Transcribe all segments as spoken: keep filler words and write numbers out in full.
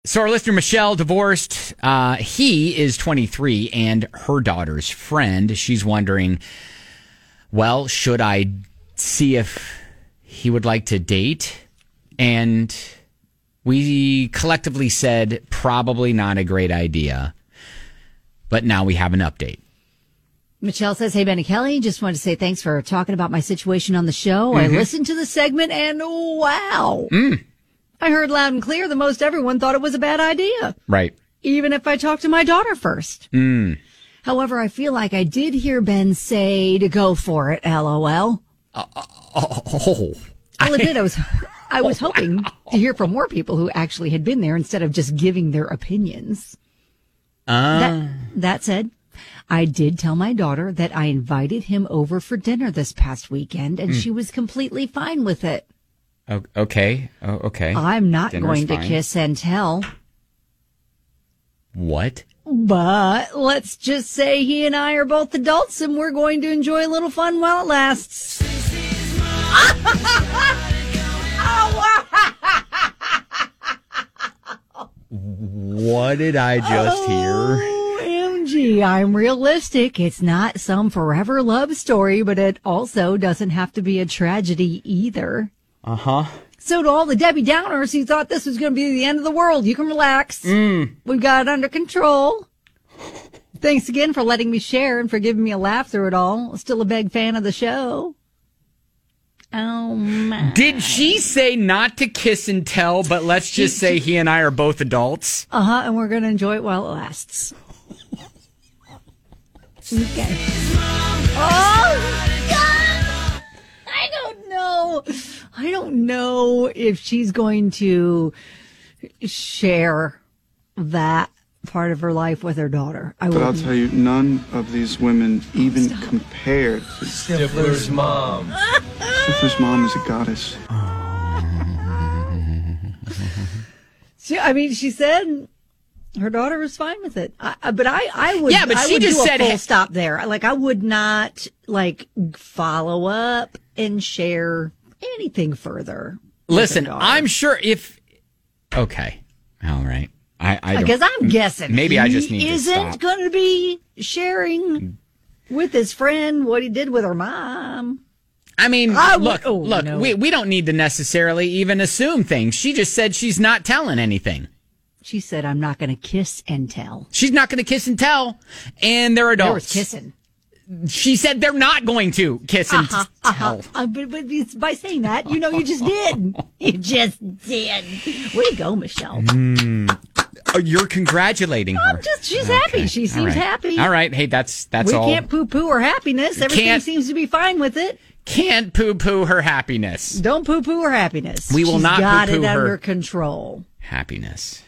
So our listener, Michelle, divorced. Uh, he is twenty-three and her daughter's friend. She's wondering, well, should I see if he would like to date? And we collectively said probably not a great idea. But now we have an update. Michelle says, hey, Ben and Kelly, just wanted to say thanks for talking about my situation on the show. Mm-hmm. I listened to the segment and wow. Mm. I heard loud and clear that most everyone thought it was a bad idea. Right. Even if I talked to my daughter first. Mm. However, I feel like I did hear Ben say to go for it, LOL. Uh, oh, oh. Well, it did. I was, I was oh, hoping wow. to hear from more people who actually had been there instead of just giving their opinions. Uh. That, that said, I did tell my daughter that I invited him over for dinner this past weekend, and mm. she was completely fine with it. Oh, okay. Oh, okay. I'm not Dinner's going to fine. kiss and tell. What? But let's just say he and I are both adults, and we're going to enjoy a little fun while it lasts. What did I just oh, hear? M G, I'm realistic. It's not some forever love story, but it also doesn't have to be a tragedy either. Uh-huh. So to all the Debbie Downers who thought this was going to be the end of the world, you can relax. Mm. We've got it under control. Thanks again for letting me share and for giving me a laugh through it all. Still a big fan of the show. Oh, my. Did she say not to kiss and tell, but let's just say he and I are both adults? Uh-huh, and we're going to enjoy it while it lasts. Okay. Oh, God! I don't know. I don't know if she's going to share that part of her life with her daughter. I but I'll wouldn't. tell you, none of these women even Stop. compared to Stifler's mom. Stifler's mom is a goddess. She, I mean, she said her daughter was fine with it. I, but I, I would, yeah, but I she would just do a said, full hey, stop there. Like, I would not, like, follow up and share anything further. Listen, I'm sure if... Okay. All right. I, I Because I'm guessing maybe I just need to isn't stop. going to be sharing with his friend what he did with her mom. I mean, I look, would, oh, look, no. we, we don't need to necessarily even assume things. She just said she's not telling anything. She said, I'm not going to kiss and tell. She's not going to kiss and tell, and they're adults. There was kissing. She said they're not going to kiss and uh-huh, tell. Uh-huh. Uh, but, but it's by saying that, you know, you just did. You just did. Way to go, Michelle. Mm. Oh, you're congratulating her. I'm just, she's Okay. happy. She seems all right. happy. All right. Hey, that's that's we all. We can't poo-poo her happiness. Everything Can't- seems to be fine with it. Can't poo-poo her happiness. Don't poo-poo her happiness. We will She's not got poo-poo it her under control. Happiness.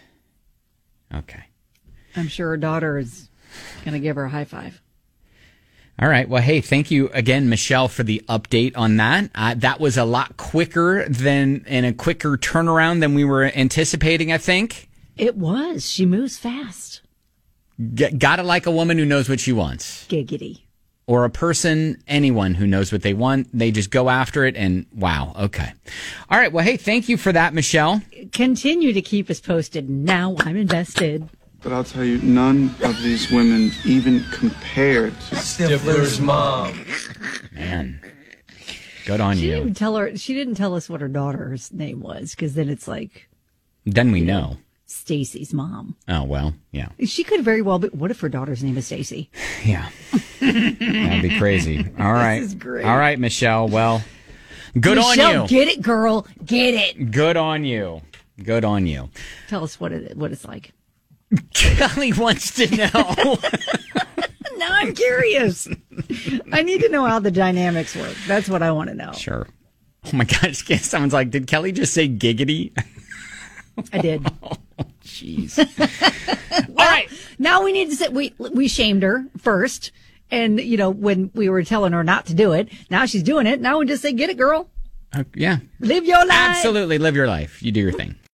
Okay. I'm sure her daughter is going to give her a high five. All right. Well, hey, thank you again, Michelle, for the update on that. Uh, that was a lot quicker than, and a quicker turnaround than we were anticipating, I think. It was. She moves fast. G- gotta like a woman who knows what she wants. Giggity. Or a person, anyone who knows what they want. They just go after it and wow. Okay. All right. Well, hey, thank you for that, Michelle. Continue to keep us posted. Now I'm invested. But I'll tell you, none of these women even compared to Stifler's mom. Man, good on She you. didn't tell her. She didn't tell us what her daughter's name was, because then it's like Then we know. Stacy's mom. Oh, well, yeah. She could very well be. What if her daughter's name is Stacy? Yeah. That'd be crazy. All right. This is great. All right, Michelle. Well, good Michelle, on you. get it, girl. Get it. Good on you. Good on you. Tell us what it what it's like. Kelly wants to know. Now I'm curious. I need to know how the dynamics work. That's what I want to know. Sure. Oh, my gosh. Someone's like, did Kelly just say giggity? I did. Oh, jeez. Well, all right. Now we need to say, we, we shamed her first. And, you know, when we were telling her not to do it, now she's doing it. Now we just say, get it, girl. Uh, yeah. Live your life. Absolutely. Live your life. You do your thing.